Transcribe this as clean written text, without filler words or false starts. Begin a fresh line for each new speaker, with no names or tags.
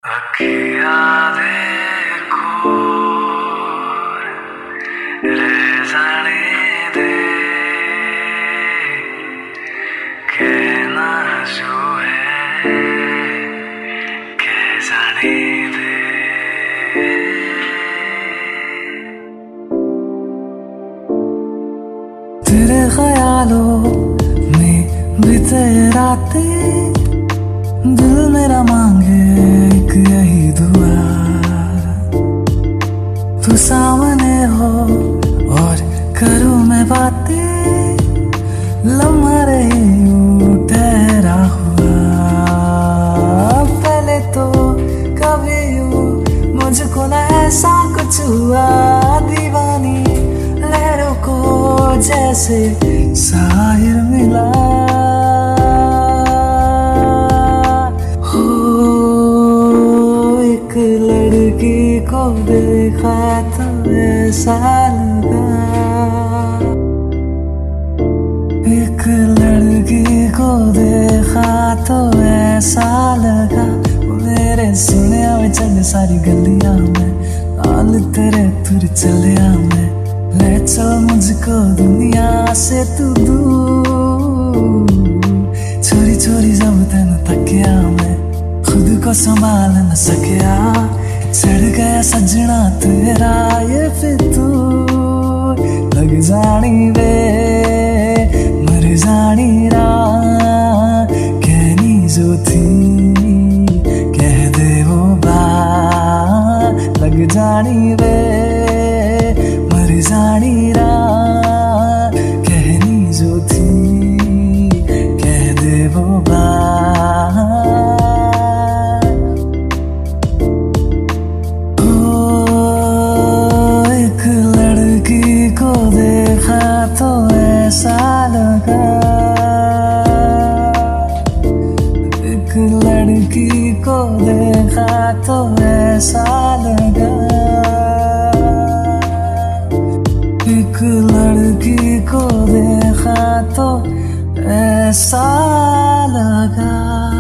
अखिया देखो रे जाने दे कहना जो है कह जाने दे। तेरे ख्यालों में बीते रातें दिल मेरा मांगे एक यही दुआ, तू सामने हो और करूँ मैं बातें, लम्हा रही यूं ठहरा हुआ। पहले तो कभी यूं मुझको न ऐसा कुछ हुआ, दीवानी लहरों को जैसे साहिर मिला। लड़की को देखा तो ऐसा लगा, एक लड़की को देखा तो ऐसा लगा। मेरे सुनिया में चल सारी गलियां में, नाल तेरे तुर चलिया में, ले चल मुझको दुनिया से तू दूर। चोरी चोरी जब तेन तकिया मैं खुद को संभाल न सकिया, चढ़ गया सजना तेरा ये फितूर। लग जानी वे मर जानी रात, कहनी जो थी कह दे वो बात। लग जानी वे मर जानी रात, कहनी जो थी कह दे वो बात। को देखा तो ऐसा लगा, एक लड़की को देखा तो ऐसा लगा, एक लड़की को देखा तो ऐसा लगा।